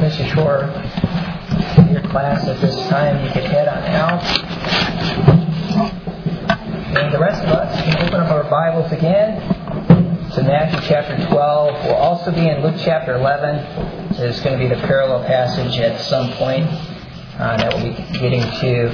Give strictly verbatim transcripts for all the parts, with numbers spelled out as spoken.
Mister Shore, your class at this time, you can head on out. And the rest of us can open up our Bibles again to Matthew chapter twelve. We'll also be in Luke chapter eleven. There's going to be the parallel passage at some point uh, that we'll be getting to.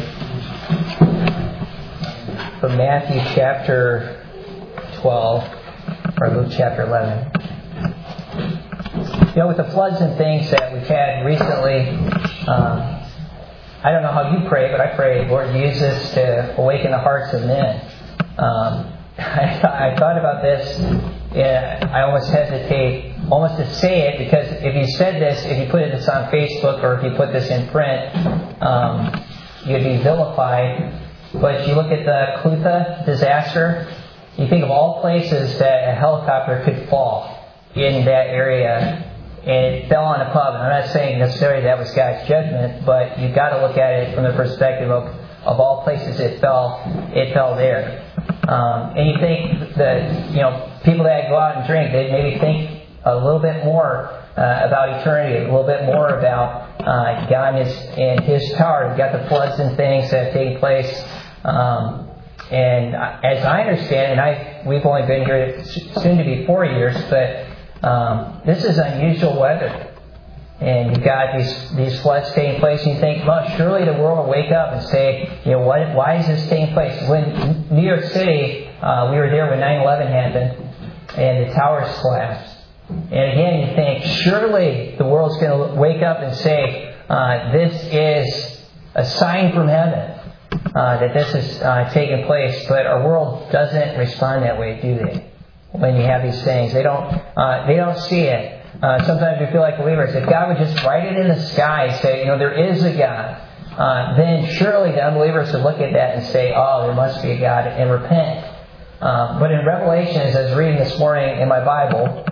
From Matthew chapter twelve, or Luke chapter eleven. You know, with the floods and things that we've had recently, um, I don't know how you pray, but I pray, Lord, use this to awaken the hearts of men. Um, I, I thought about this, and I almost hesitate almost to say it, because if you said this, if you put this on Facebook or if you put this in print, um, you'd be vilified. But you look at the Clutha disaster, you think of all places that a helicopter could fall in that area, and it fell on a pub. And I'm not saying necessarily that was God's judgment, but you've got to look at it from the perspective of, of all places it fell, it fell there. Um, and you think that, you know, people that go out and drink, they maybe think a little bit more uh, about eternity, a little bit more about uh, God and His, and His power. You've got the floods and things that have taken place. Um, and as I understand, and I we've only been here soon to be four years, but um, this is unusual weather. And you've got these these floods taking place, and you think, well, surely the world will wake up and say, you know, what, why is this taking place? When New York City, uh, we were there when nine eleven happened, and the towers collapsed. And again, you think, surely the world's going to wake up and say, uh, this is a sign from heaven. Uh, that this is uh, taking place, but our world doesn't respond that way, do they? When you have these things, they don't. Uh, they don't see it. Uh, sometimes we feel like believers. If God would just write it in the sky, say, you know, there is a God, uh, then surely the unbelievers would look at that and say, oh, there must be a God, and repent. Uh, but in Revelation, as I was reading this morning in my Bible,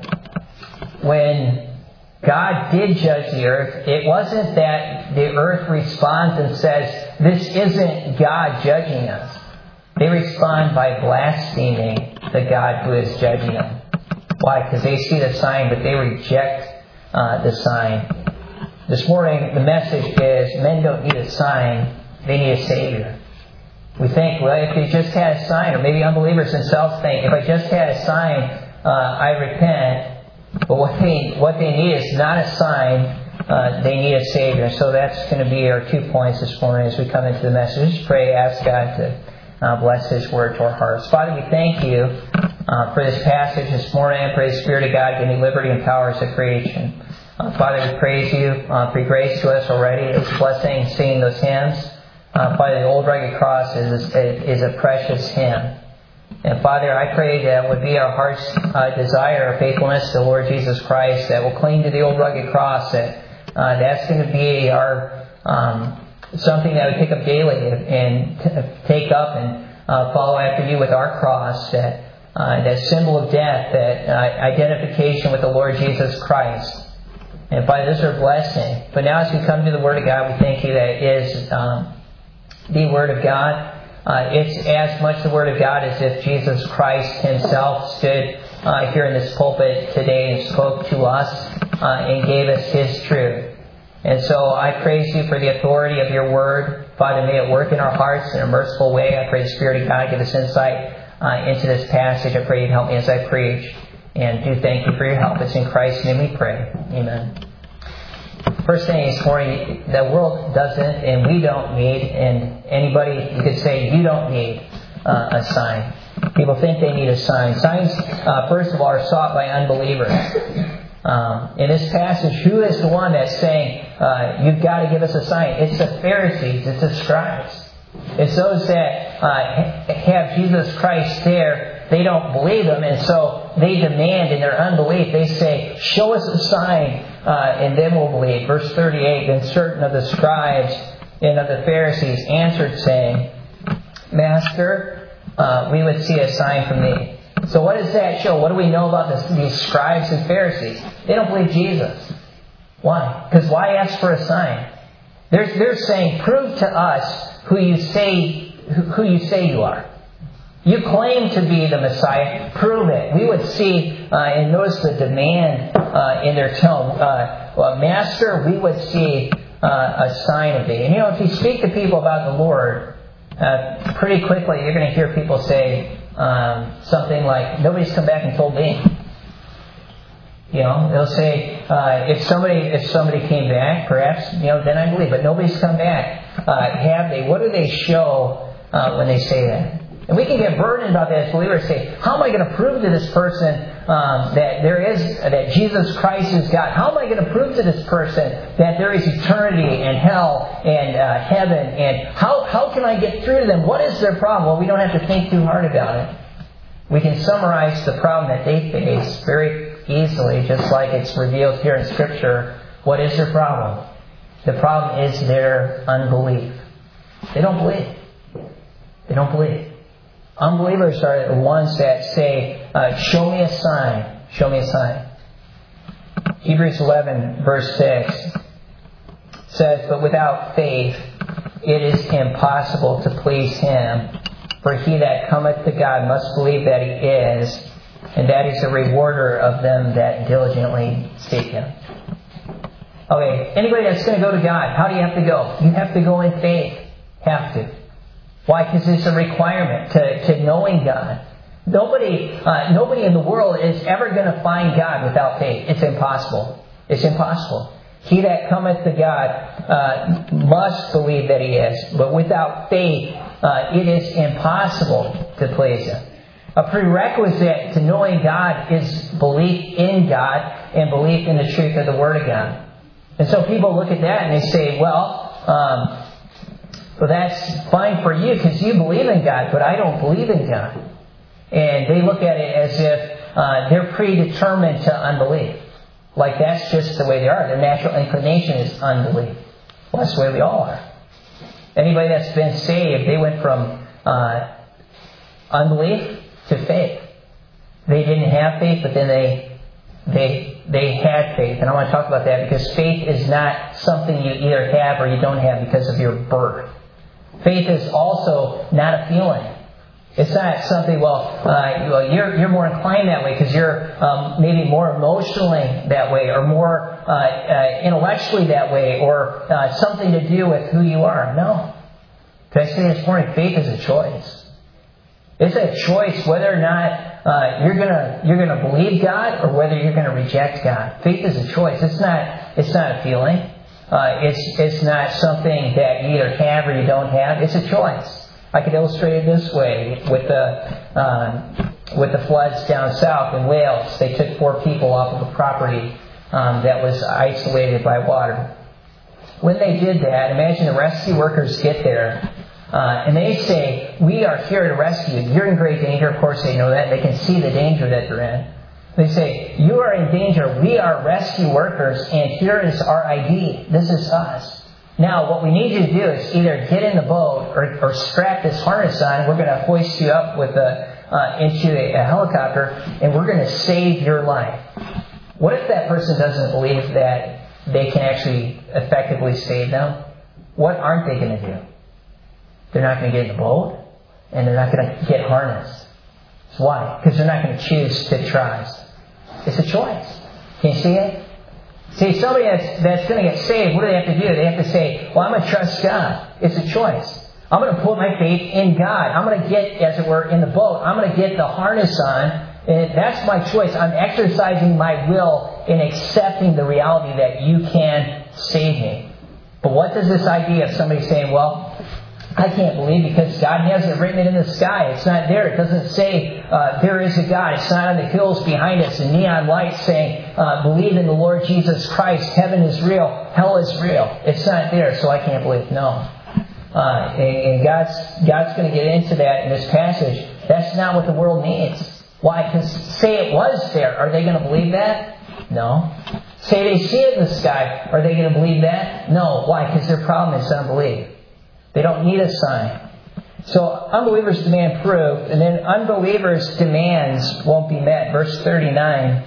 when God did judge the earth, it wasn't that the earth responds and says, this isn't God judging us. They respond by blaspheming the God who is judging them. Why? Because they see the sign, but they reject uh, the sign. This morning, the message is, men don't need a sign, they need a Savior. We think, well, if they just had a sign, or maybe unbelievers themselves think, if I just had a sign, uh, I repent. But what they what they need is not a sign. Uh, they need a Savior. So that's going to be our two points this morning as we come into the message. Just pray, ask God to uh, bless His Word to our hearts. Father, we thank You uh, for this passage this morning. I pray the Spirit of God give me liberty and powers of creation. Uh, Father, we praise You uh, for Your grace to us already. It's a blessing singing those hymns. Uh, Father, the old rugged cross is, is a precious hymn. And Father, I pray that would be our heart's uh, desire, faithfulness to the Lord Jesus Christ, that will cling to the old rugged cross, that uh, that's going to be our um, something that we pick up daily and t- take up and uh, follow after You with our cross, that uh, that symbol of death, that uh, identification with the Lord Jesus Christ. And Father, this is our blessing. But now as we come to the Word of God, we thank You that it is um, the Word of God. Uh, it's as much the Word of God as if Jesus Christ Himself stood uh, here in this pulpit today and spoke to us uh, and gave us His truth. And so I praise You for the authority of Your Word. Father, may it work in our hearts in a merciful way. I pray the Spirit of God give us insight uh, into this passage. I pray You'd help me as I preach. And do thank You for Your help. It's in Christ's name we pray. Amen. First thing this morning, the world doesn't and we don't need, and anybody, you could say, you don't need uh, a sign. People think they need a sign. Signs, uh, first of all, are sought by unbelievers. Um, in this passage, who is the one that's saying, uh, you've got to give us a sign? It's the Pharisees. It's the scribes. It's those that uh, have Jesus Christ there. They don't believe Him, and so they demand in their unbelief, they say, show us a sign, uh, and then we'll believe. Verse thirty-eight, then certain of the scribes and of the Pharisees answered, saying, Master, uh, we would see a sign from Thee. So what does that show? What do we know about this, these scribes and Pharisees? They don't believe Jesus. Why? Because why ask for a sign? They're, they're saying, prove to us who you say who, who you say you are. You claim to be the Messiah. Prove it. We would see, uh, and notice the demand uh, in their tone. Uh, well, Master, we would see uh, a sign of thee. And you know, if you speak to people about the Lord, uh, pretty quickly you're going to hear people say um, something like, nobody's come back and told me. You know, they'll say, uh, if somebody if somebody came back, perhaps, you know, then I believe. But nobody's come back. Uh, have they? What do they show uh, when they say that? And we can get burdened about that as believers. Say, how am I going to prove to this person um, that there is that Jesus Christ is God? How am I going to prove to this person that there is eternity and hell and uh, heaven? And how how can I get through to them? What is their problem? Well, we don't have to think too hard about it. We can summarize the problem that they face very easily, just like it's revealed here in Scripture. What is their problem? The problem is their unbelief. They don't believe. They don't believe. Unbelievers are the ones that say, uh, show me a sign. Show me a sign. Hebrews eleven, verse six says, but without faith it is impossible to please Him. For he that cometh to God must believe that He is, and that He's a rewarder of them that diligently seek Him. Okay, anybody that's going to go to God, how do you have to go? You have to go in faith. Have to. Why? Because it's a requirement to, to knowing God. Nobody, uh, nobody in the world is ever going to find God without faith. It's impossible. It's impossible. He that cometh to God uh, must believe that He is, but without faith, uh, it is impossible to please Him. A prerequisite to knowing God is belief in God and belief in the truth of the Word of God. And so people look at that and they say, well, um, well, that's fine for you because you believe in God, but I don't believe in God. And they look at it as if uh, they're predetermined to unbelief. Like that's just the way they are. Their natural inclination is unbelief. Well, that's the way we all are. Anybody that's been saved, they went from uh, unbelief to faith. They didn't have faith, but then they they they had faith. And I want to talk about that because faith is not something you either have or you don't have because of your birth. Faith is also not a feeling. It's not something, well, uh, well you're you're more inclined that way because you're um, maybe more emotionally that way or more uh, uh, intellectually that way or uh, something to do with who you are. No. Can I say this morning, faith is a choice. It's a choice whether or not uh, you're gonna you're gonna believe God or whether you're gonna reject God. Faith is a choice. It's not it's not a feeling. Uh, it's it's not something that you either have or you don't have. It's a choice. I could illustrate it this way with the um, with the floods down south in Wales. They took four people off of a property um, that was isolated by water. When they did that, imagine the rescue workers get there. Uh, and they say, we are here to rescue you. You're in great danger. Of course they know that. They can see the danger that they're in. They say, you are in danger. We are rescue workers, and here is our I D. This is us. Now, what we need you to do is either get in the boat or, or strap this harness on. We're going to hoist you up with a, uh, into a, a helicopter, and we're going to save your life. What if that person doesn't believe that they can actually effectively save them? What aren't they going to do? They're not going to get in the boat, and they're not going to get harnessed. So why? Because they're not going to choose to trust. It's a choice. Can you see it? See, somebody that's, that's going to get saved, what do they have to do? They have to say, well, I'm going to trust God. It's a choice. I'm going to put my faith in God. I'm going to get, as it were, in the boat. I'm going to get the harness on. And that's my choice. I'm exercising my will in accepting the reality that you can save me. But what does this idea of somebody saying, well, I can't believe because God hasn't written it in the sky. It's not there. It doesn't say uh, there is a God. It's not on the hills behind us in neon lights saying, uh, believe in the Lord Jesus Christ. Heaven is real. Hell is real. It's not there, so I can't believe. No. Uh, and, and God's, God's going to get into that in this passage. That's not what the world needs. Why? Because say it was there. Are they going to believe that? No. Say they see it in the sky. Are they going to believe that? No. Why? Because their problem is unbelief. They don't need a sign. So unbelievers demand proof, and then unbelievers' demands won't be met. Verse thirty-nine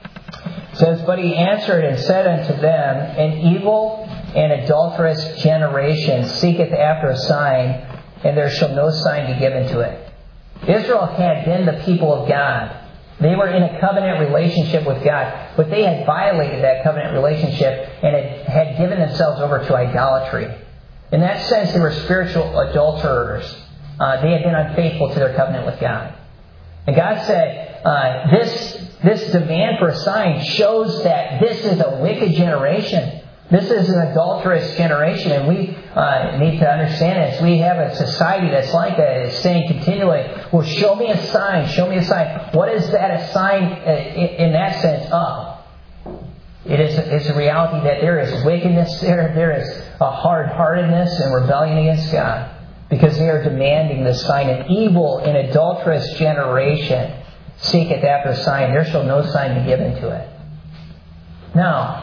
says, but he answered and said unto them, an evil and adulterous generation seeketh after a sign, and there shall no sign be given to it. Israel had been the people of God. They were in a covenant relationship with God, but they had violated that covenant relationship and had, had given themselves over to idolatry. In that sense, they were spiritual adulterers. Uh, they had been unfaithful to their covenant with God. And God said, uh, this, this demand for a sign shows that this is a wicked generation. This is an adulterous generation, and we uh, need to understand this. We have a society that's like that. It's saying continually, well, show me a sign, show me a sign. What is that a sign uh, in that sense of? It is it's a reality that there is wickedness there. There is a hard-heartedness and rebellion against God because they are demanding the sign. An evil and adulterous generation seeketh after a sign. There shall no sign be given to it. Now,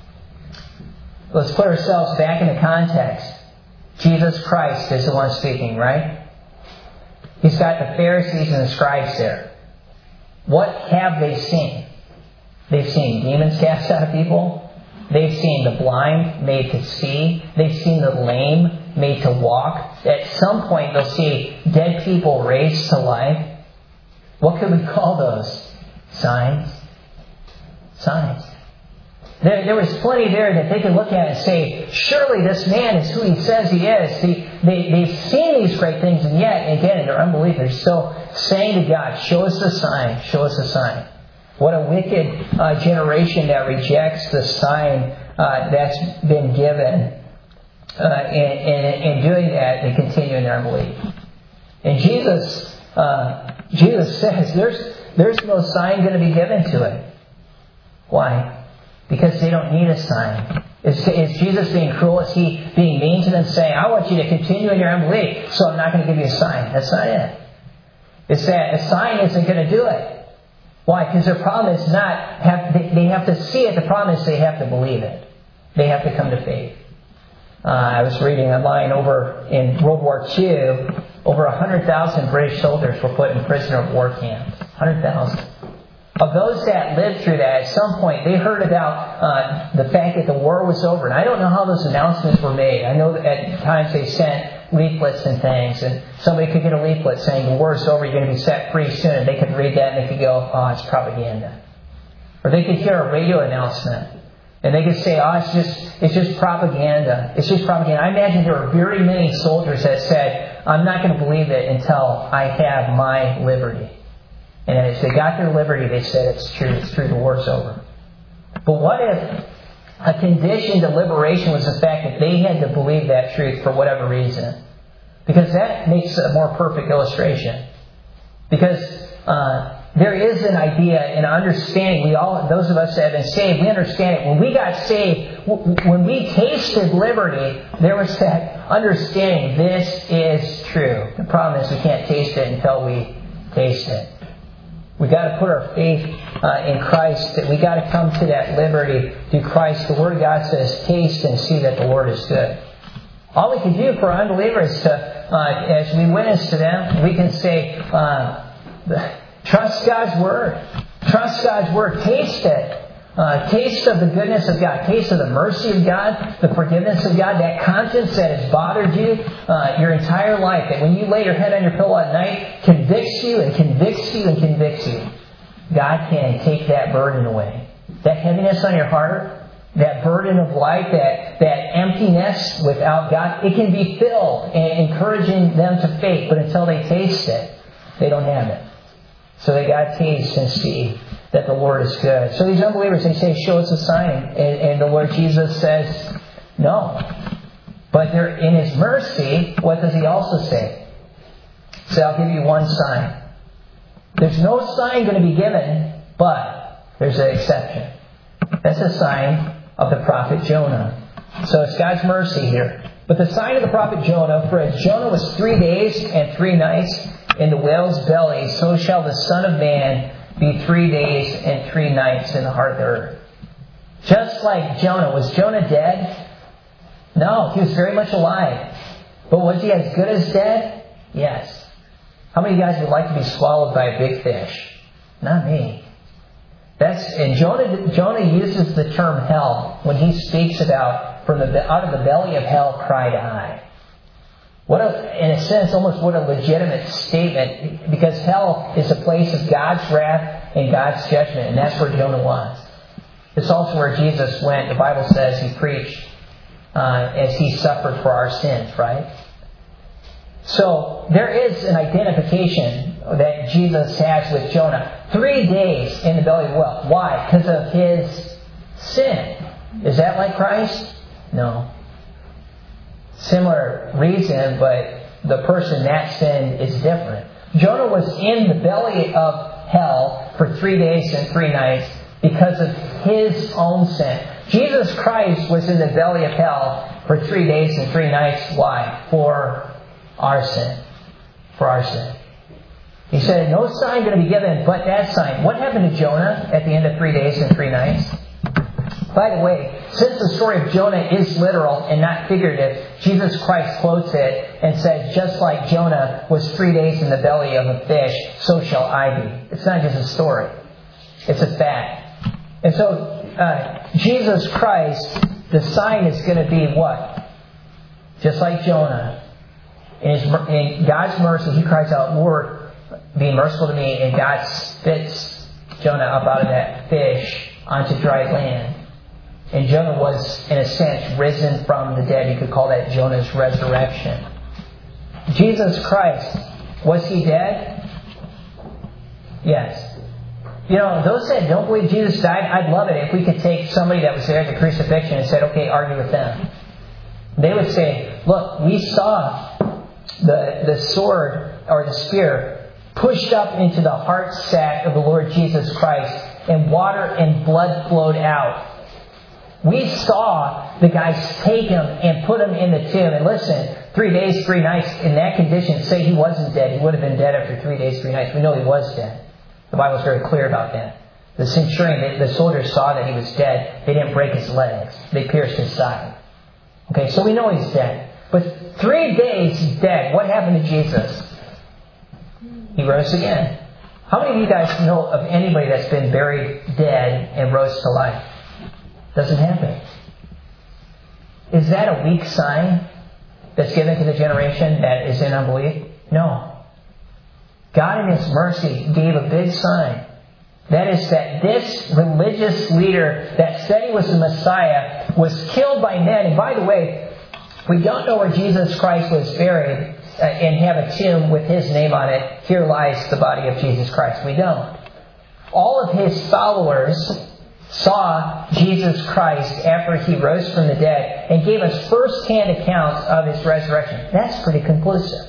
let's put ourselves back into context. Jesus Christ is the one speaking, right? He's got the Pharisees and the scribes there. What have they seen? They've seen demons cast out of people. They've seen the blind made to see. They've seen the lame made to walk. At some point, they'll see dead people raised to life. What could we call those? Signs. Signs. There, there was plenty there that they could look at and say, surely this man is who he says he is. They, they, they've seen these great things, and yet, again, in their unbelief, they're still saying to God, show us the sign, show us the sign. What a wicked uh, generation that rejects the sign uh, that's been given. Uh, and, in doing that, they continue in their unbelief. And Jesus, uh, Jesus says, there's, there's no sign going to be given to it. Why? Because they don't need a sign. Is, is Jesus being cruel? Is He being mean to them, saying, I want you to continue in your unbelief, so I'm not going to give you a sign? That's not it. It's that a sign isn't going to do it. Why? Because their problem is not, have, they, they have to see it. The problem is they have to believe it. They have to come to faith. Uh, I was reading online over in World War Two, over one hundred thousand British soldiers were put in prisoner of war camps. one hundred thousand. Of those that lived through that, at some point they heard about uh, the fact that the war was over. And I don't know how those announcements were made. I know that at times they sent leaflets and things, and somebody could get a leaflet saying the war's over, you're going to be set free soon. And they could read that and they could go, oh, it's propaganda. Or they could hear a radio announcement and they could say, oh, it's just it's just propaganda. It's just propaganda. I imagine there were very many soldiers that said, I'm not going to believe it until I have my liberty. And as they got their liberty, they said, it's true, it's true, the war's over. But what if a condition to liberation was the fact that they had to believe that truth for whatever reason? Because that makes a more perfect illustration. Because uh, there is an idea and understanding. We all, those of us that have been saved, we understand it. When we got saved, when we tasted liberty, there was that understanding. This is true. The problem is we can't taste it until we taste it. We got to put our faith uh, in Christ. We got to come to that liberty through Christ. The Word of God says, "Taste and see that the Lord is good." All we can do for unbelievers, to, uh, as we witness to them, we can say, uh, "Trust God's Word. Trust God's Word. Taste it. Uh, taste of the goodness of God. Taste of the mercy of God, the forgiveness of God, that conscience that has bothered you uh, your entire life, that when you lay your head on your pillow at night, convicts you and convicts you and convicts you. God can take that burden away. That heaviness on your heart, that burden of life, that, that emptiness without God, it can be filled, and encouraging them to faith. But until they taste it, they don't have it. So they got to taste and see that the Lord is good. So these unbelievers, they say, show us a sign. And, and the Lord Jesus says, no. But there, in His mercy, what does He also say? He says, I'll give you one sign. There's no sign going to be given, but there's an exception. That's a sign of the prophet Jonah. So it's God's mercy here. But the sign of the prophet Jonah, for as Jonah was three days and three nights in the whale's belly, so shall the Son of Man be three days and three nights in the heart of the earth. Just like Jonah. Was Jonah dead? No, he was very much alive. But was he as good as dead? Yes. How many of you guys would like to be swallowed by a big fish? Not me. That's and Jonah Jonah uses the term hell when he speaks about from the out of the belly of hell cried I. What a, in a sense, almost what a legitimate statement, because hell is a place of God's wrath and God's judgment, and that's where Jonah was. It's also where Jesus went. The Bible says he preached uh, as he suffered for our sins, right? So there is an identification that Jesus has with Jonah. Three days in the belly of the whale. Why? Because of his sin. Is that like Christ? No. Similar reason, but the person that sinned is different. Jonah was in the belly of hell for three days and three nights because of his own sin. Jesus Christ was in the belly of hell for three days and three nights. Why? For our sin. For our sin. He said, no sign going to be given but that sign. What happened to Jonah at the end of three days and three nights? By the way, since the story of Jonah is literal and not figurative, Jesus Christ quotes it and says, just like Jonah was three days in the belly of a fish, so shall I be. It's not just a story. It's a fact. And so, uh, Jesus Christ, the sign is going to be what? Just like Jonah. In, his, in God's mercy, he cries out, Lord, be merciful to me. And God spits Jonah up out of that fish onto dry land. And Jonah was, in a sense, risen from the dead. You could call that Jonah's resurrection. Jesus Christ, was he dead? Yes. You know, those that don't believe Jesus died, I'd love it if we could take somebody that was there at the crucifixion and said, okay, argue with them. They would say, look, we saw the, the sword or the spear pushed up into the heart sac of the Lord Jesus Christ, and water and blood flowed out. We saw the guys take him and put him in the tomb. And listen, three days, three nights in that condition, say he wasn't dead. He would have been dead after three days, three nights. We know he was dead. The Bible's very clear about that. The centurion, the, the soldiers saw that he was dead. They didn't break his legs. They pierced his side. Okay, so we know he's dead. But three days he's dead. What happened to Jesus? He rose again. How many of you guys know of anybody that's been buried dead and rose to life? Doesn't happen. Is that a weak sign that's given to the generation that is in unbelief? No. God in His mercy gave a big sign. That is that this religious leader that said he was the Messiah was killed by men. And by the way, we don't know where Jesus Christ was buried uh, and have a tomb with his name on it. Here lies the body of Jesus Christ. We don't. All of his followers saw Jesus Christ after he rose from the dead and gave us first-hand accounts of his resurrection. That's pretty conclusive.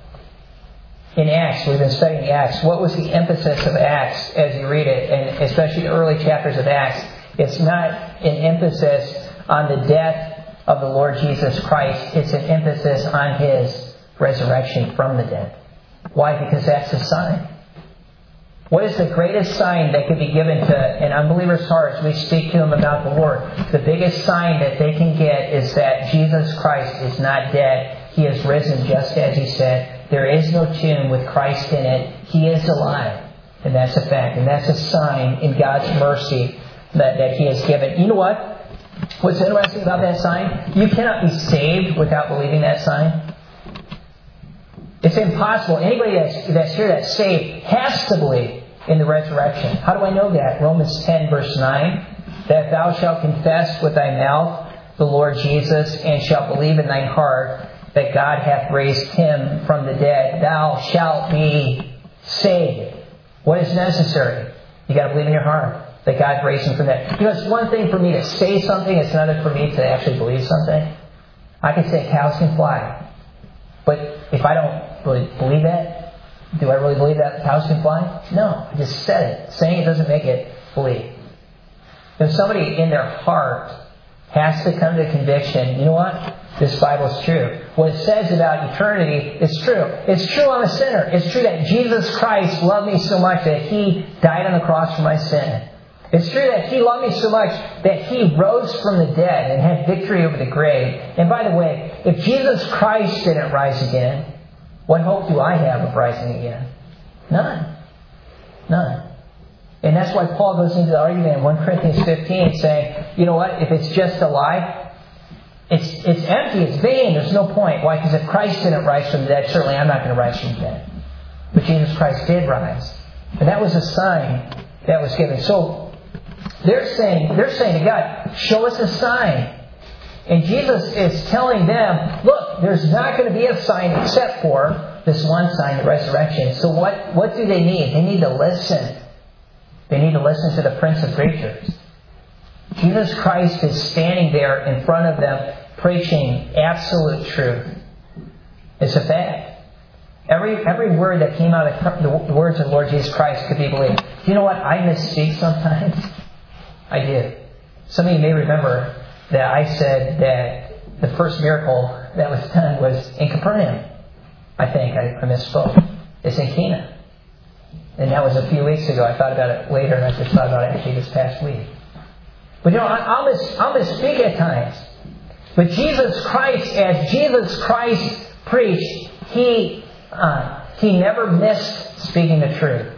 In Acts, we've been studying Acts. What was the emphasis of Acts as you read it, and especially the early chapters of Acts? It's not an emphasis on the death of the Lord Jesus Christ. It's an emphasis on his resurrection from the dead. Why? Because that's a sign. What is the greatest sign that could be given to an unbeliever's heart as we speak to him about the Lord? The biggest sign that they can get is that Jesus Christ is not dead. He is risen just as he said. There is no tomb with Christ in it. He is alive. And that's a fact. And that's a sign in God's mercy that, that He has given. You know what? What's interesting about that sign? You cannot be saved without believing that sign. It's impossible. Anybody that's, that's here that's saved has to believe in the resurrection. How do I know that? Romans ten verse nine. That thou shalt confess with thy mouth the Lord Jesus, and shalt believe in thine heart that God hath raised him from the dead, thou shalt be saved. What is necessary? You got to believe in your heart that God raised him from the dead. You know, it's one thing for me to say something, it's another for me to actually believe something. I can say cows can fly. But if I don't really believe that, do I really believe that cows can fly? No, I just said it. Saying it doesn't make it believe. If somebody in their heart has to come to the conviction, you know what? This Bible is true. What it says about eternity is true. It's true I'm a sinner. It's true that Jesus Christ loved me so much that He died on the cross for my sin. It's true that He loved me so much that He rose from the dead and had victory over the grave. And by the way, if Jesus Christ didn't rise again, what hope do I have of rising again? None. None. And that's why Paul goes into the argument in First Corinthians fifteen saying, you know what, if it's just a lie, it's it's empty, it's vain, there's no point. Why? Because if Christ didn't rise from the dead, certainly I'm not going to rise from the dead. But Jesus Christ did rise. And that was a sign that was given. So they're saying, they're saying to God, show us a sign. And Jesus is telling them, look, there's not going to be a sign except for this one sign, the resurrection. So what, what do they need? They need to listen. They need to listen to the Prince of Preachers. Jesus Christ is standing there in front of them preaching absolute truth. It's a fact. Every every word that came out of the words of the Lord Jesus Christ could be believed. Do you know what? I misspeak sometimes. I did. Some of you may remember that I said that the first miracle that was done was in Capernaum. I think I, I misspoke. It's in Cana. And that was a few weeks ago. I thought about it later, and I just thought about it actually this past week. But you know, I'll, miss, I'll misspeak at times. But Jesus Christ, as Jesus Christ preached, He uh, He never missed speaking the truth.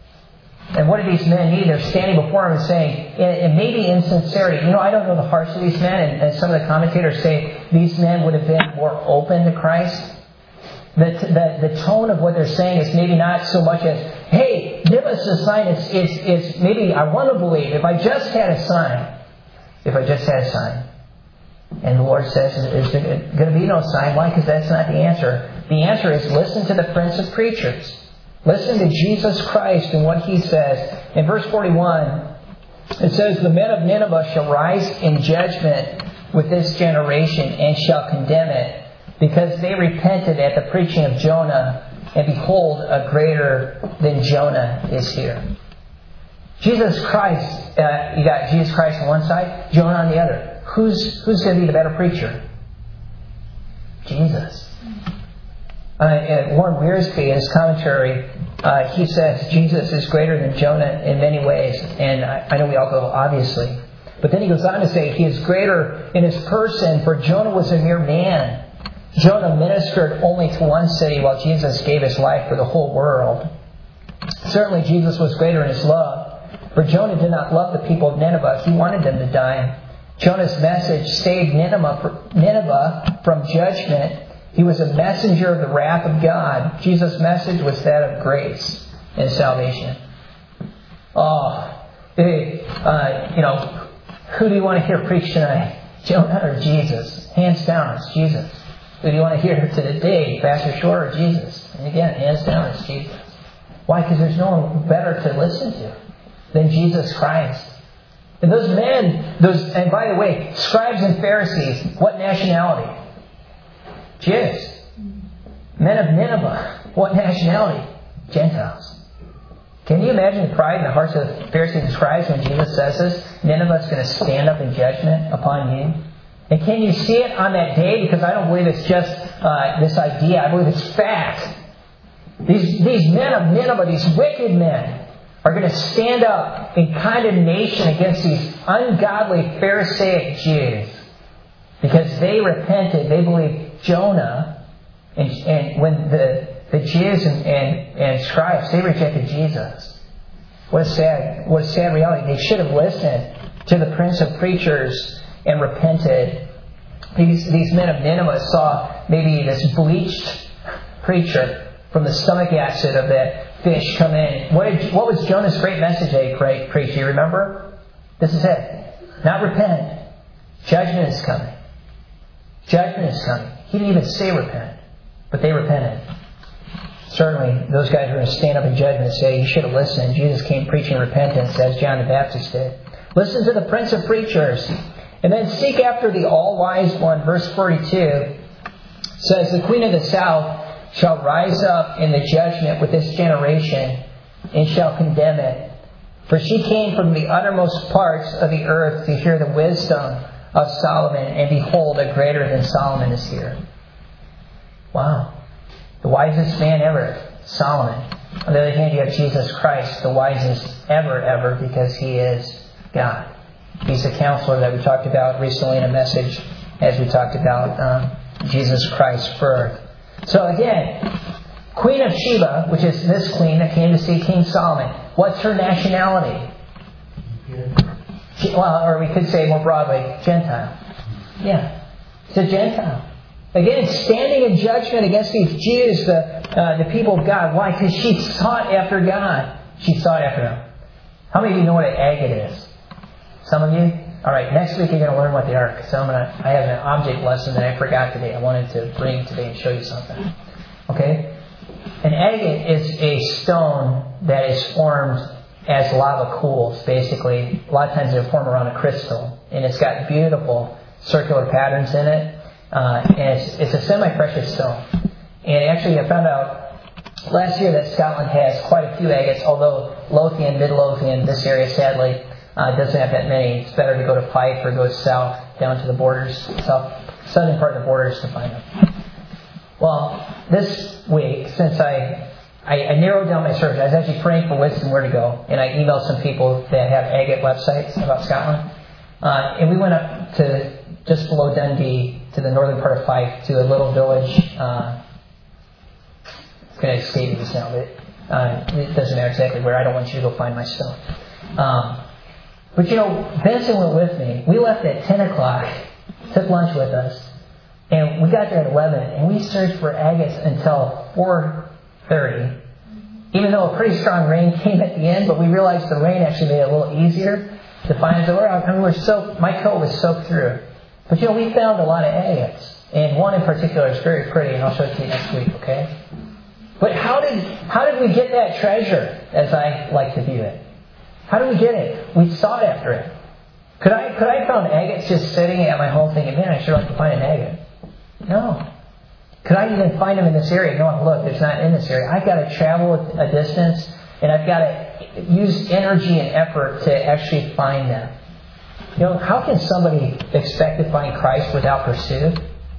And what do these men need? They're standing before Him and saying, and maybe in sincerity, you know, I don't know the hearts of these men, and, and some of the commentators say these men would have been more open to Christ. The, the, the tone of what they're saying is maybe not so much as, hey, give us a sign. It's, it's, it's maybe I want to believe. If I just had a sign. If I just had a sign. And the Lord says, is there going to be no sign? Why? Because that's not the answer. The answer is listen to the Prince of Preachers. Listen to Jesus Christ and what He says. In verse forty-one, it says, the men of Nineveh shall rise in judgment with this generation and shall condemn it, because they repented at the preaching of Jonah, and behold, a greater than Jonah is here. Jesus Christ, uh, you got Jesus Christ on one side, Jonah on the other. Who's who's going to be the better preacher? Jesus. Uh, Warren Wiersbe, in his commentary, uh, he says Jesus is greater than Jonah in many ways, and I, I know we all go, obviously. But then he goes on to say he is greater in his person, for Jonah was a mere man. Jonah ministered only to one city while Jesus gave His life for the whole world. Certainly Jesus was greater in His love, for Jonah did not love the people of Nineveh. He wanted them to die. Jonah's message saved Nineveh from judgment. He was a messenger of the wrath of God. Jesus' message was that of grace and salvation. Oh, hey, uh, you know, who do you want to hear preach tonight? Jonah or Jesus? Hands down, it's Jesus. Who do you want to hear today? Pastor Shore or Jesus? And again, hands down, it's Jesus. Why? Because there's no one better to listen to than Jesus Christ. And those men, those, and by the way, scribes and Pharisees, what nationality? Jews. Men of Nineveh, what nationality? Gentiles. Can you imagine the pride in the hearts of the Pharisees and scribes when Jesus says this? Nineveh's going to stand up in judgment upon you. And can you see it on that day? Because I don't believe it's just uh, this idea. I believe it's fact. These, these men of Nineveh, these wicked men, are going to stand up in condemnation against these ungodly Pharisaic Jews. Because they repented. They believed Jonah. And, and when the, the Jews and, and, and scribes, they rejected Jesus. What a sad, what a sad reality. They should have listened to the Prince of Preachers and repented. These, these men of Nineveh saw maybe this bleached preacher from the stomach acid of that fish come in. What, did, what was Jonah's great message they preached? Do you remember? This is it. Not repent. Judgment is coming. Judgment is coming. He didn't even say repent, but they repented. Certainly, those guys are going to stand up in judgment and say, you should have listened. Jesus came preaching repentance as John the Baptist did. Listen to the Prince of Preachers. And then seek after the all-wise one. Verse forty-two says, the Queen of the South shall rise up in the judgment with this generation and shall condemn it. For she came from the uttermost parts of the earth to hear the wisdom of Solomon, and behold, a greater than Solomon is here. Wow. The wisest man ever, Solomon. On the other hand, you have Jesus Christ, the wisest ever, ever, because He is God. He's the counselor that we talked about recently in a message as we talked about um, Jesus Christ's birth. So again, Queen of Sheba, which is this queen that came to see King Solomon, what's her nationality? Well, or we could say more broadly, Gentile. Yeah. He's a Gentile. Again, standing in judgment against these Jews, the, uh, the people of God. Why? Because she sought after God. She sought after Him. How many of you know what an agate is? Some of you? All right, next week you're going to learn what they are. So I'm gonna, I have an object lesson that I forgot today. I wanted to bring today and show you something. Okay? An agate is a stone that is formed as lava cools, basically. A lot of times they form around a crystal. And it's got beautiful circular patterns in it. Uh, and it's, it's a semi-precious stone. And actually I found out last year that Scotland has quite a few agates, although Lothian, Midlothian, this area sadly uh, doesn't have that many. It's better to go to Fife or go south down to the borders, south, southern part of the borders to find them. Well, this week, since I, I, I narrowed down my search, I was actually praying for wisdom where to go, and I emailed some people that have agate websites about Scotland. Uh, and we went up to just below Dundee to the northern part of Fife to a little village. Uh, it's going to escape me just now, but uh, it doesn't matter exactly where. I don't want you to go find my stuff. Um, but you know, Benson went with me. We left at ten o'clock, took lunch with us, and we got there at eleven, and we searched for agates until four thirty. Even though a pretty strong rain came at the end, but we realized the rain actually made it a little easier to find. So we're out, I mean, we're soaked, my coat was soaked through. But you know, we found a lot of agates. And one in particular is very pretty, and I'll show it to you next week, okay? But how did how did we get that treasure, as I like to view it? How did we get it? We sought after it. Could I could I have found agates just sitting at my home thinking, man, I sure like to find an agate? No. Could I even find them in this area? No, look, it's not in this area. I've got to travel a distance, and I've got to use energy and effort to actually find them. You know, how can somebody expect to find Christ without pursuit?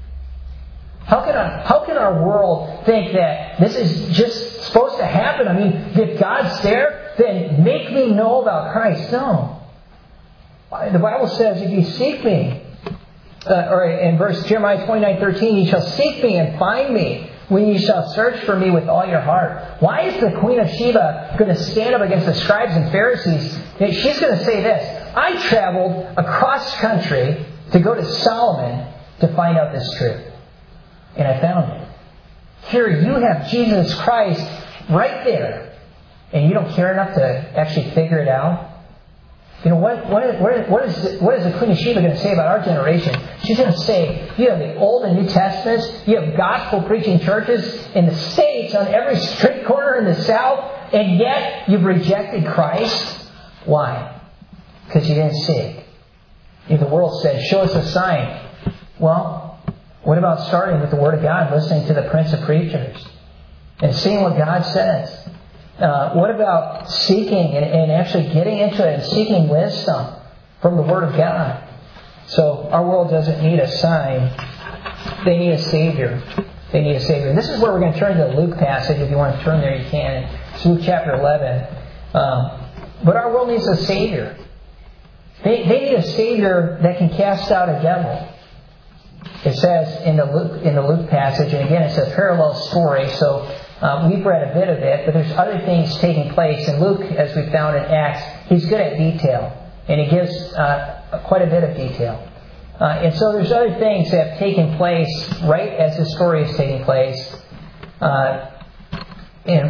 How can our, how can our world think that this is just supposed to happen? I mean, if God's there, then make me know about Christ. No. The Bible says, if you seek me, uh, or in verse Jeremiah twenty-nine thirteen, you shall seek me and find me when you shall search for me with all your heart. Why is the Queen of Sheba going to stand up against the scribes and Pharisees? She's going to say this: I traveled across country to go to Solomon to find out this truth. And I found it. Here you have Jesus Christ right there. And you don't care enough to actually figure it out. You know, what, what, what, what, is, what is the Queen of Sheba going to say about our generation? She's going to say, you have the Old and New Testaments, you have gospel-preaching churches in the States, on every street corner in the South, and yet you've rejected Christ. Why? Because you didn't seek. If the world said, show us a sign. Well, what about starting with the Word of God, listening to the Prince of Preachers, and seeing what God says? Uh, what about seeking and, and actually getting into it and seeking wisdom from the Word of God? So our world doesn't need a sign. They need a Savior. They need a Savior. And this is where we're going to turn to the Luke passage. If you want to turn there, you can. It's Luke chapter eleven. Um, but our world needs a Savior. They, they need a Savior that can cast out a devil. It says in the Luke, in the Luke passage, and again, it's a parallel story, so Um, we've read a bit of it, but there's other things taking place. And Luke, as we found in Acts, he's good at detail. And he gives uh, quite a bit of detail. Uh, and so there's other things that have taken place right as the story is taking place. Uh, and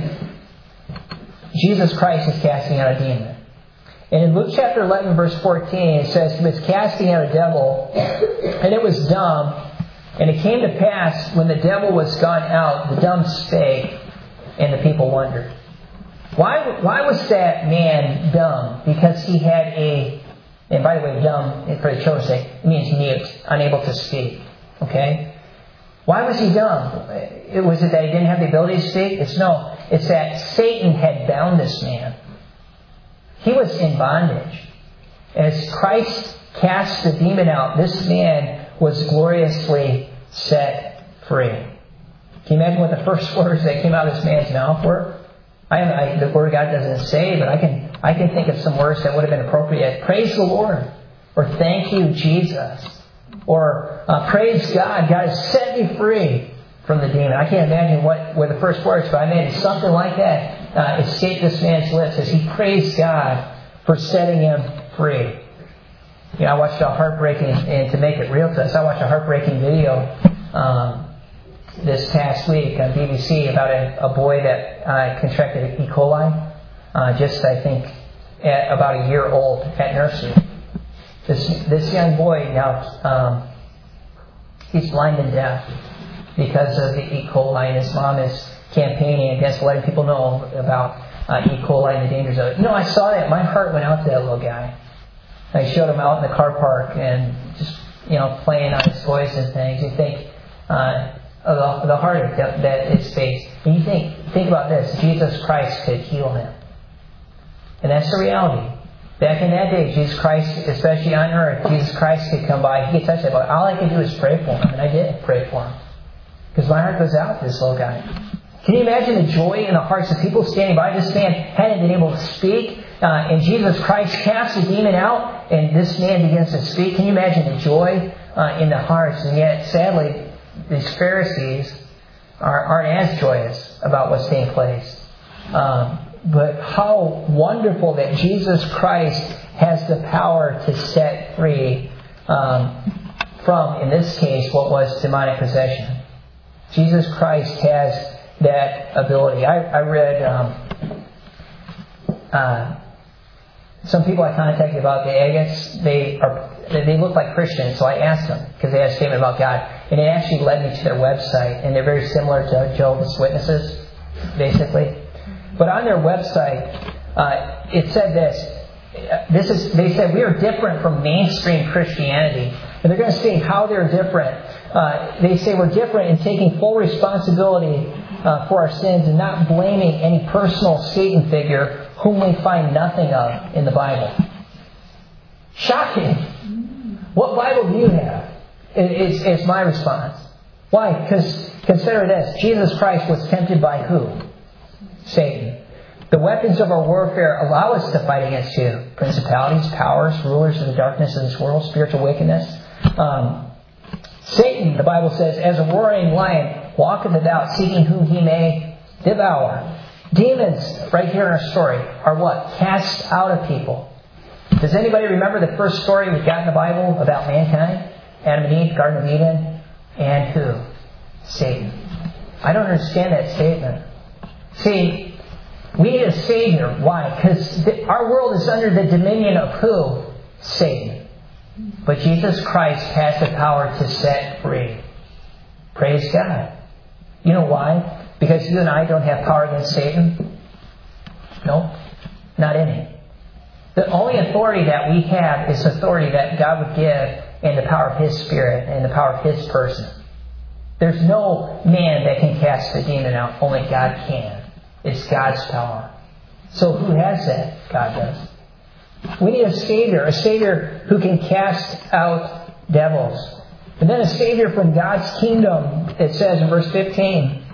Jesus Christ is casting out a demon. And in Luke chapter eleven, verse fourteen, it says, he was casting out a devil, and it was dumb. And it came to pass, when the devil was gone out, the dumb spake, and the people wondered. Why, why was that man dumb? Because he had a, and by the way, dumb, for the children's sake, it means mute, unable to speak. Okay? Why was he dumb? It, was it that he didn't have the ability to speak? It's no. It's that Satan had bound this man. He was in bondage. As Christ cast the demon out, this man was gloriously set free. Can you imagine what the first words that came out of this man's mouth were? I, I, the Word of God doesn't say, but I can I can think of some words that would have been appropriate. Praise the Lord. Or thank you, Jesus. Or uh, praise God. God has set me free from the demon. I can't imagine what were the first words, but I imagine something like that uh, escaped this man's lips as he praised God for setting him free. You know, I watched a heartbreaking, and to make it real to us, I watched a heartbreaking video um, this past week on B B C about a, a boy that uh, contracted E. coli, uh, just I think at about a year old at nursery. This this young boy now um, he's blind and deaf because of the E. coli, and his mom is campaigning against letting people know about uh, E. coli and the dangers of it. You know, I saw that. My heart went out to that little guy. I showed him out in the car park and just, you know, playing on his toys and things. You think uh, of the, the heart that, that is faced. And you think, think about this. Jesus Christ could heal him. And that's the reality. Back in that day, Jesus Christ, especially on earth, Jesus Christ could come by. He could touch that boy. All I could do is pray for him. And I did pray for him. Because my heart goes out to this little guy. Can you imagine the joy in the hearts of people standing by? This man hadn't been able to speak. Uh, and Jesus Christ casts the demon out, and this man begins to speak. Can you imagine the joy uh, in the hearts? And yet, sadly, these Pharisees are, aren't as joyous about what's taking place. Um, but how wonderful that Jesus Christ has the power to set free um, from, in this case, what was demonic possession. Jesus Christ has that ability. I, I read... Um, uh, Some people I contacted about the I guess they are they look like Christians, so I asked them because they had a statement about God, and it actually led me to their website, and they're very similar to Jehovah's Witnesses, basically. But on their website, uh, it said this. This is they said we are different from mainstream Christianity, and they're going to say how they're different. Uh, they say we're different in taking full responsibility uh, for our sins and not blaming any personal Satan figure whom we find nothing of in the Bible. Shocking. What Bible do you have? Is, is my response. Why? Because consider this. Jesus Christ was tempted by who? Satan. The weapons of our warfare allow us to fight against who? Principalities, powers, rulers of the darkness of this world, spiritual wickedness. Um, Satan, the Bible says, as a roaring lion, walketh about, seeking whom he may devour. Demons, right here in our story, are what? Cast out of people. Does anybody remember the first story we got in the Bible about mankind? Adam and Eve, Garden of Eden, and who? Satan. I don't understand that statement. See, we need a Savior. Why? Because our world is under the dominion of who? Satan. But Jesus Christ has the power to set free. Praise God. You know why? Because you and I don't have power against Satan? No, not any. The only authority that we have is authority that God would give in the power of His Spirit and the power of His person. There's no man that can cast the demon out. Only God can. It's God's power. So who has that? God does. We need a Savior. A Savior who can cast out devils. And then a Savior from God's kingdom, it says in verse fifteen.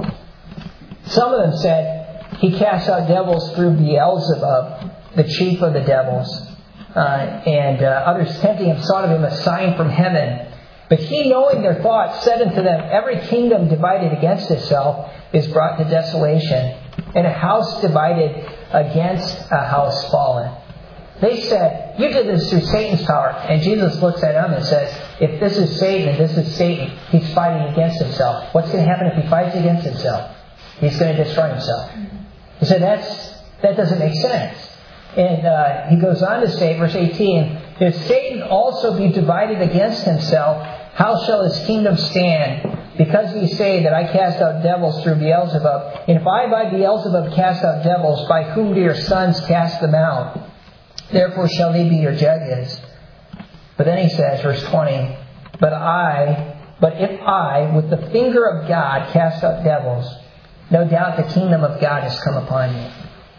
Some of them said, he cast out devils through Beelzebub, the chief of the devils. Uh, and uh, others tempting him sought of him a sign from heaven. But he, knowing their thoughts, said unto them, every kingdom divided against itself is brought to desolation, and a house divided against a house fallen. They said, you did this through Satan's power. And Jesus looks at them and says, if this is Satan and this is Satan, he's fighting against himself. What's going to happen if he fights against himself? He's going to destroy himself. He said, that's, that doesn't make sense. And uh, he goes on to say, verse eighteen, if Satan also be divided against himself, how shall his kingdom stand? Because ye say that I cast out devils through Beelzebub. And if I by Beelzebub cast out devils, by whom do your sons cast them out? Therefore shall they be your judges. But then he says, verse twenty, But I, but if I, with the finger of God, cast out devils, no doubt the kingdom of God has come upon you.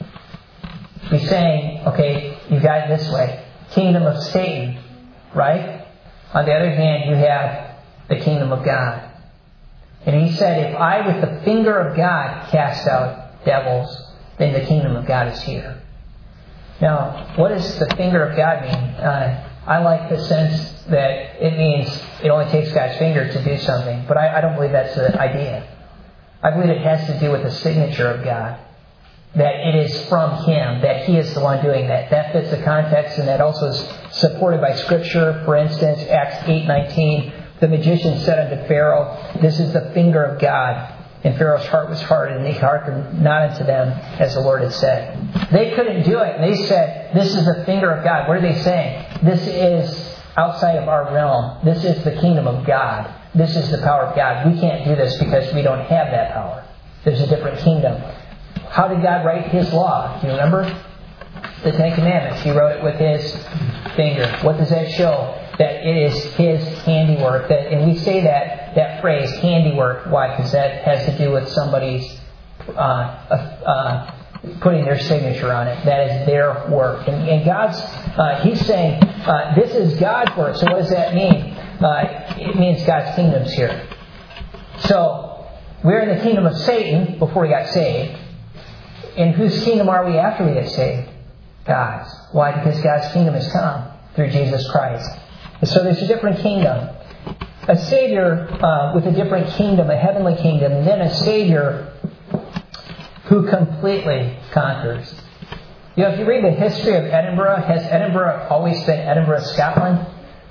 He's saying, okay, you got it this way. Kingdom of Satan, right? On the other hand, you have the kingdom of God. And he said, if I with the finger of God cast out devils, then the kingdom of God is here. Now, what does the finger of God mean? Uh, I like the sense that it means it only takes God's finger to do something. But I, I don't believe that's the idea. I believe it has to do with the signature of God. that it is from Him, that He is the one doing that. That fits the context, and that also is supported by Scripture. For instance, Acts eight nineteen, the magician said unto Pharaoh, "This is the finger of God." And Pharaoh's heart was hardened, and he hearkened not unto them as the Lord had said. They couldn't do it, and they said, "This is the finger of God." What are they saying? This is outside of our realm. This is the kingdom of God. This is the power of God. We can't do this because we don't have that power. There's a different kingdom. How did God write His law? Do you remember? The Ten Commandments. He wrote it with His finger. What does that show? That it is His handiwork. That, and we say that, that phrase, handiwork. Why? Because that has to do with somebody's uh, uh, putting their signature on it. That is their work. And, and God's, uh, He's saying, uh, this is God's work. So what does that mean? Uh, it means God's kingdom's here. So, we're in the kingdom of Satan before we got saved. In whose kingdom are we after we get saved? God's. Why? Because God's kingdom has come through Jesus Christ. And so there's a different kingdom. A Savior uh, with a different kingdom, a heavenly kingdom, and then a Savior who completely conquers. You know, if you read the history of Edinburgh, has Edinburgh always been Edinburgh, Scotland?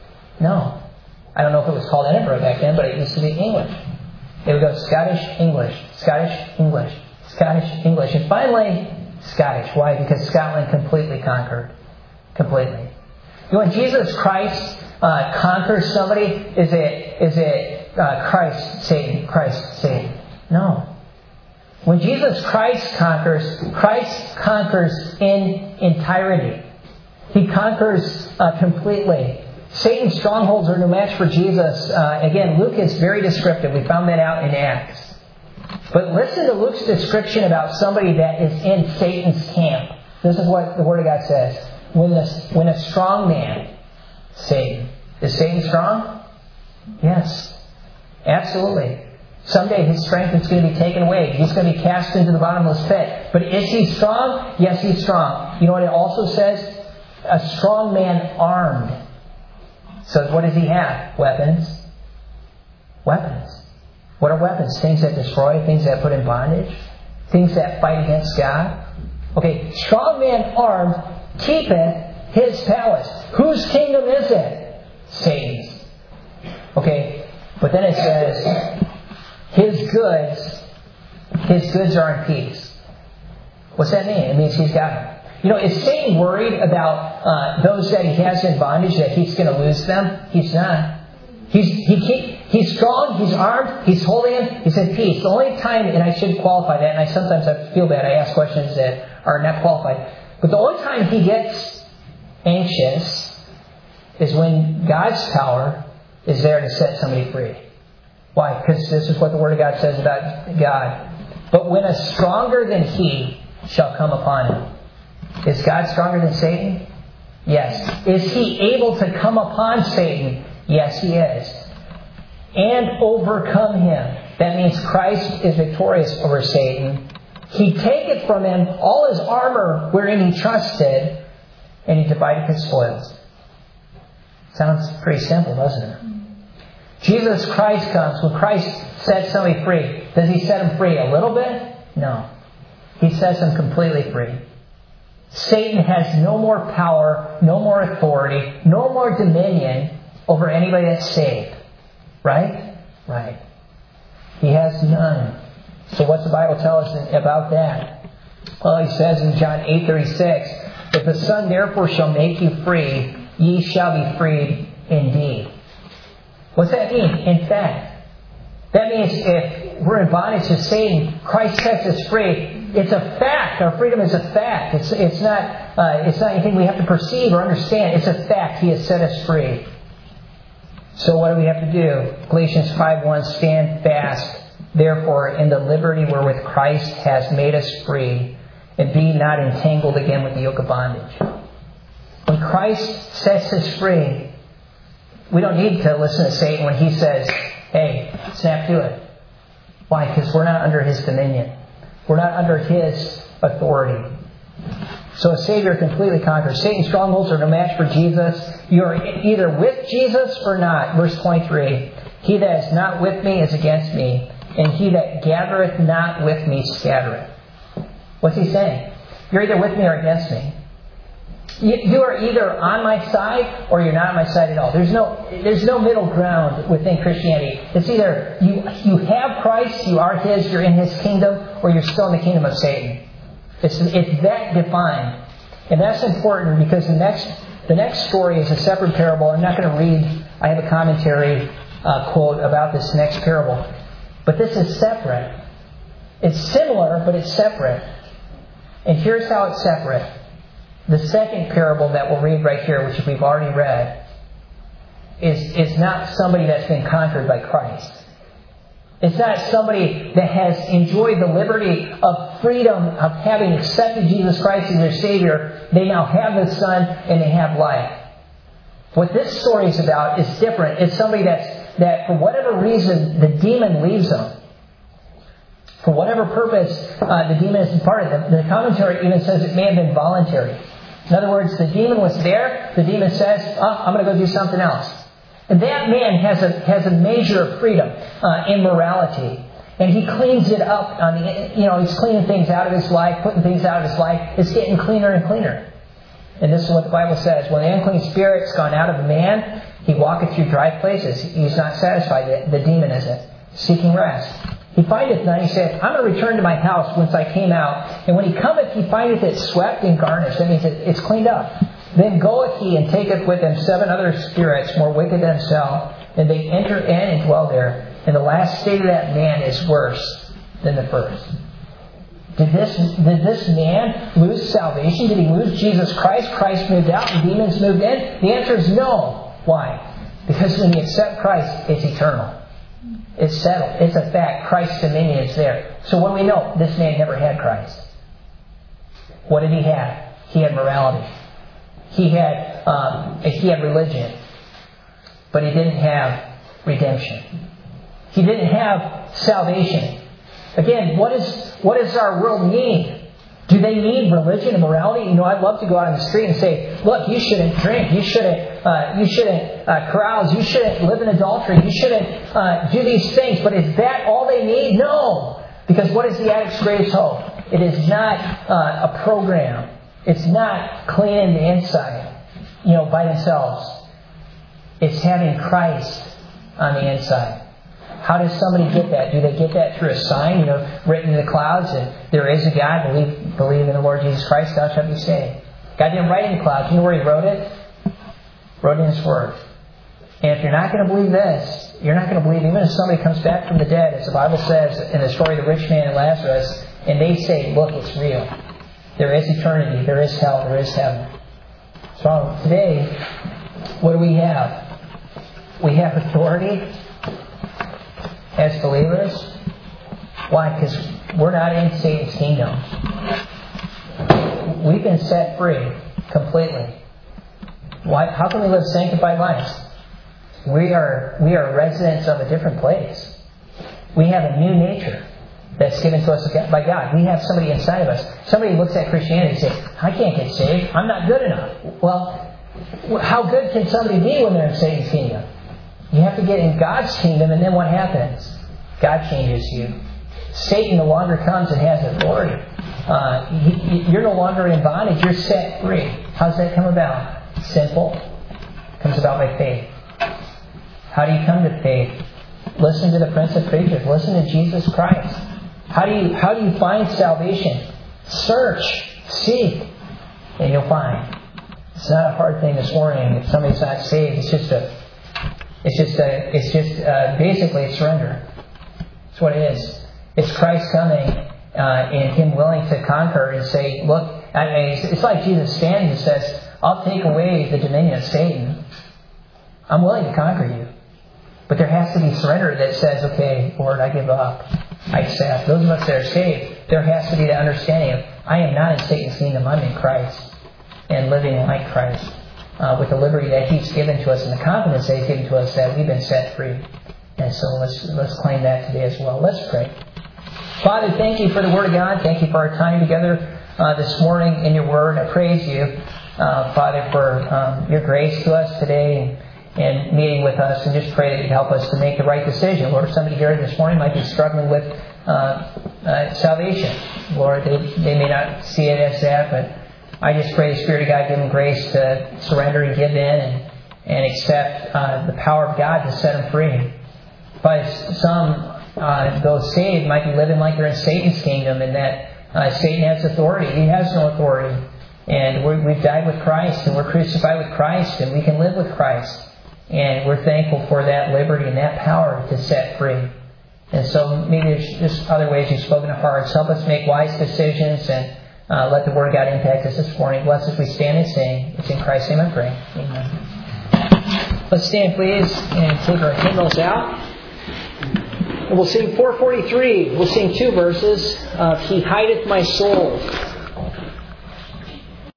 No. I don't know if it was called Edinburgh back then, but it used to be English. It would go Scottish, English, Scottish, English, Scottish, English, and finally Scottish. Why? Because Scotland completely conquered. Completely. You know, when Jesus Christ uh, conquers somebody, is it is it uh, Christ Satan, Christ Satan? No. When Jesus Christ conquers, Christ conquers in entirety. He conquers uh, completely. Satan's strongholds are no match for Jesus. Uh, again, Luke is very descriptive. We found that out in Acts. But listen to Luke's description about somebody that is in Satan's camp. This is what the Word of God says. When, the, when a strong man, Satan. Is Satan strong? Yes. Absolutely. Someday his strength is going to be taken away. He's going to be cast into the bottomless pit. But is he strong? Yes, he's strong. You know what it also says? A strong man armed. So what does he have? Weapons. Weapons. What are weapons? Things that destroy, things that put in bondage, things that fight against God. Okay, strong man armed keepeth his palace. Whose kingdom is it? Satan's. Okay, but then it says, his goods, his goods are in peace. What's that mean? It means he's got them. You know, is Satan worried about uh, those that he has in bondage, that he's going to lose them? He's not. He's he keep, he's strong, he's armed, he's holding them, he's in peace. The only time, and I should qualify that, and I sometimes I feel bad, I ask questions that are not qualified, but the only time he gets anxious is when God's power is there to set somebody free. Why? Because this is what the Word of God says about God. But when a stronger than he shall come upon him. Is God stronger than Satan? Yes. Is he able to come upon Satan? Yes, he is. And overcome him. That means Christ is victorious over Satan. He taketh from him all his armor wherein he trusted, and he divided his spoils. Sounds pretty simple, doesn't it? Jesus Christ comes. When Christ sets somebody free, does he set them free a little bit? No. He sets them completely free. Satan has no more power, no more authority, no more dominion over anybody that's saved. Right? Right. He has none. So what's the Bible tell us about that? Well, he says in John eight thirty-six, if the Son therefore shall make you free, ye shall be freed indeed. What's that mean? In fact. That means if we're in bondage to Satan, Christ sets us free. It's a fact. Our freedom is a fact. It's it's not uh, it's not anything we have to perceive or understand. It's a fact. He has set us free. So what do we have to do? Galatians five one, stand fast, therefore, in the liberty wherewith Christ has made us free, and be not entangled again with the yoke of bondage. When Christ sets us free, we don't need to listen to Satan when he says, hey, snap to it. Why? Because we're not under his dominion. We're not under his authority. So a Savior completely conquers. Satan's strongholds are no match for Jesus. You are either with Jesus or not. Verse twenty-three. He that is not with me is against me, and he that gathereth not with me scattereth. What's he saying? You're either with me or against me. You, you are either on my side or you're not on my side at all. There's no there's no middle ground within Christianity. It's either you you have Christ, you are His, you're in His kingdom, or you're still in the kingdom of Satan. It's it's that defined, and that's important because the next the next story is a separate parable. I'm not going to read. I have a commentary uh, quote about this next parable, but this is separate. It's similar, but it's separate. And here's how it's separate. The second parable that we'll read right here, which we've already read, is, is not somebody that's been conquered by Christ. It's not somebody that has enjoyed the liberty of freedom of having accepted Jesus Christ as their Savior. They now have the Son and they have life. What this story is about is different. It's somebody that's, that for whatever reason the demon leaves them. For whatever purpose uh, the demon has departed them. The commentary even says it may have been voluntary. In other words, the demon was there. The demon says, oh, I'm going to go do something else. And that man has a has a measure of freedom uh, in morality. And he cleans it up. On the, you know, he's cleaning things out of his life, putting things out of his life. It's getting cleaner and cleaner. And this is what the Bible says. When the unclean spirit's gone out of the man, he walketh through dry places. He's not satisfied. The, the demon isn't. Seeking rest. He findeth none. He saith, I'm going to return to my house whence I came out. And when he cometh, he findeth it swept and garnished. That means it, it's cleaned up. Then goeth he and taketh with him seven other spirits more wicked than himself. And they enter in and dwell there. And the last state of that man is worse than the first. Did this, did this man lose salvation? Did he lose Jesus Christ? Christ moved out and demons moved in? The answer is no. Why? Because when you accept Christ, it's eternal. It's settled. It's a fact. Christ's dominion is there. So what do we know? This man never had Christ. What did he have? He had morality. He had um, he had religion. But he didn't have redemption. He didn't have salvation. Again, what is what does our world need? Do they need religion and morality? You know, I'd love to go out on the street and say, look, you shouldn't drink. You shouldn't uh, you shouldn't uh, carouse. You shouldn't live in adultery. You shouldn't uh, do these things. But is that all they need? No. Because what is the addict's greatest hope? It is not uh, a program. It's not cleaning the inside, you know, by themselves. It's having Christ on the inside. How does somebody get that? Do they get that through a sign, you know, written in the clouds that there is a God, believe, believe in the Lord Jesus Christ, thou shalt be saved? God didn't write in the clouds. You know where He wrote it? Wrote in His Word. And if you're not going to believe this, you're not going to believe even if somebody comes back from the dead, as the Bible says in the story of the rich man and Lazarus, and they say, look, it's real. There is eternity. There is hell. There is heaven. So today, what do we have? We have authority as believers. Why? Because we're not in Satan's kingdom. We've been set free completely. Why? How can we live sanctified lives? We are we are residents of a different place. We have a new nature that's given to us by God. We have somebody inside of us. Somebody looks at Christianity and says, I can't get saved. I'm not good enough. Well, how good can somebody be when they're in Satan's kingdom? You have to get in God's kingdom, and then what happens? God changes you. Satan no longer comes and has authority. Uh, he, you're no longer in bondage. You're set free. How does that come about? Simple. It comes about by faith. How do you come to faith? Listen to the Prince of Preachers. Listen to Jesus Christ. How do you how do you find salvation? Search, seek, and you'll find. It's not a hard thing this morning. If somebody's not saved, it's just a It's just a, it's just uh, basically a surrender. That's what it is. It's Christ coming uh, and Him willing to conquer and say, look, I mean, it's, it's like Jesus standing and says, I'll take away the dominion of Satan. I'm willing to conquer you. But there has to be surrender that says, okay, Lord, I give up. I accept. Those of us that are saved, there has to be the understanding of, I am not in Satan's kingdom, I'm in Christ. And living like Christ. Uh, with the liberty that He's given to us and the confidence that He's given to us that we've been set free. And so let's let's claim that today as well. Let's pray. Father, thank You for the Word of God. Thank You for our time together uh, this morning in Your Word. I praise You, uh, Father, for um, Your grace to us today and, and meeting with us. And just pray that You'd help us to make the right decision. Lord, somebody here this morning might be struggling with uh, uh, salvation. Lord, they, they may not see it as that, but I just pray the Spirit of God give them grace to surrender and give in and, and accept uh, the power of God to set them free. But some, uh, those saved, might be living like they're in Satan's kingdom, and that uh, Satan has authority. He has no authority. And we're, we've died with Christ, and we're crucified with Christ, and we can live with Christ. And we're thankful for that liberty and that power to set free. And so maybe there's just other ways you've spoken to hearts. Help us make wise decisions, and uh, let the Word of God impact us this morning. Bless us, we stand and sing. It's in Christ's name I pray. Amen. Let's stand, please, and take our hymnals out. And we'll sing four forty-three. We'll sing two verses of He Hideth My Soul.